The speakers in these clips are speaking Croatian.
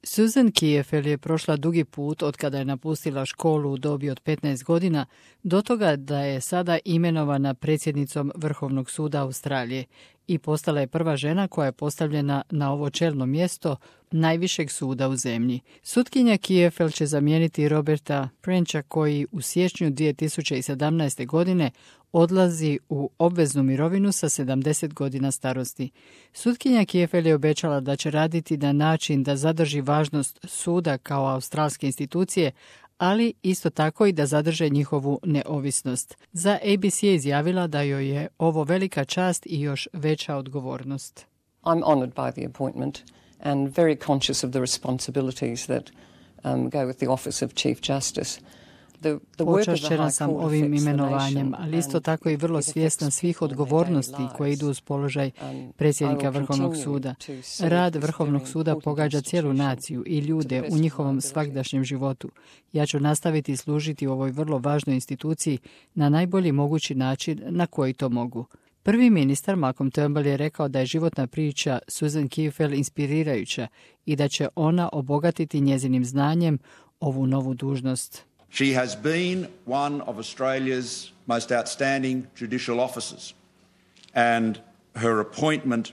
Susan Kiefel je prošla dugi put od kada je napustila školu u dobi od 15 godina do toga da je sada imenovana predsjednicom Vrhovnog suda Australije i postala je prva žena koja je postavljena na ovo čelno mjesto najvišeg suda u zemlji. Sutkinja Kiefel će zamijeniti Roberta Frencha koji u siječnju 2017. godine odlazi u obveznu mirovinu sa 70 godina starosti. Sutkinja Kiefel je obećala da će raditi na način da zadrži važnost suda kao australske institucije, ali isto tako i da zadrže njihovu neovisnost. Za ABC je izjavila da joj je ovo velika čast i još veća odgovornost. I'm honored by the appointment and very conscious of the responsibilities that go with the office of Chief Justice. Počašćena sam ovim imenovanjem, ali isto tako i vrlo svjesna svih odgovornosti koje idu uz položaj predsjednika Vrhovnog suda. Rad Vrhovnog suda pogađa cijelu naciju i ljude u njihovom svagdašnjem životu. Ja ću nastaviti služiti u ovoj vrlo važnoj instituciji na najbolji mogući način na koji to mogu. Prvi ministar Malcolm Turnbull je rekao da je životna priča Susan Kiefel inspirirajuća i da će ona obogatiti njezinim znanjem ovu novu dužnost. She has been one of Australia's most outstanding judicial officers, and her appointment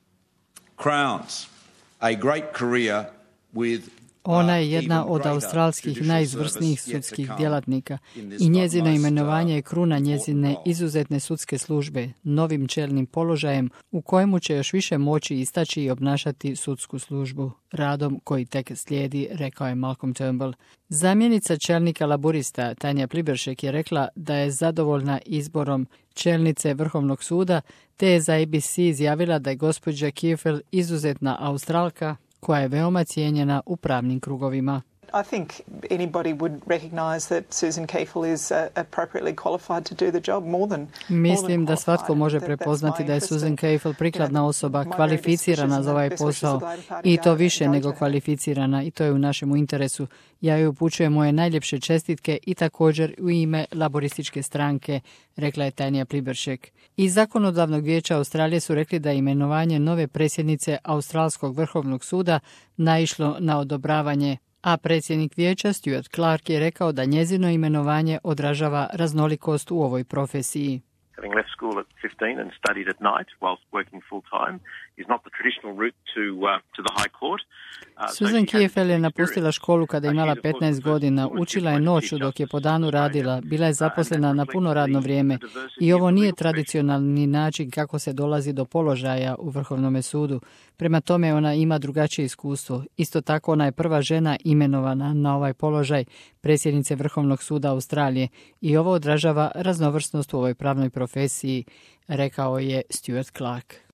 crowns a great career with Ona je jedna od australskih najizvrsnijih sudskih djelatnika i njezino imenovanje je kruna njezine izuzetne sudske službe, novim čelnim položajem u kojemu će još više moći istaći i obnašati sudsku službu, radom koji tek slijedi, rekao je Malcolm Turnbull. Zamjenica čelnika laburista Tanja Pliberšek je rekla da je zadovoljna izborom čelnice Vrhovnog suda, te je za ABC izjavila da je gospođa Kiefel izuzetna Australka koja je veoma cijenjena u pravnim krugovima. I think anybody would recognize that Susan Kiefel is appropriately qualified to do the job Mislim da svatko može prepoznati da je Susan Kiefel prikladna osoba, kvalificirana za ovaj posao i to više nego kvalificirana i to je u našem interesu. Ja joj upućujem moje najljepše čestitke i također u ime laborističke stranke, rekla je Tanja Pliberšek. Iz Zakonodavnog vijeća Australije su rekli da je imenovanje nove predsjednice Australskog Vrhovnog suda naišlo na odobravanje, a predsjednik vijeća Stuart Clark je rekao da njezino imenovanje odražava raznolikost u ovoj profesiji. Having left school at 15 and studied at night whilst working full time is not the traditional route to the High Court. Susan Kiefel je napustila školu kada je imala 15 godina, učila je noću dok je po danu radila, bila je zaposlena na puno radno vrijeme i ovo nije tradicionalni način kako se dolazi do položaja u Vrhovnom sudu. Prema tome ona ima drugačije iskustvo. Isto tako ona je prva žena imenovana na ovaj položaj predsjednice Vrhovnog suda Australije i ovo odražava raznovrsnost u ovoj pravnoj profesiji, rekao je Stuart Clark.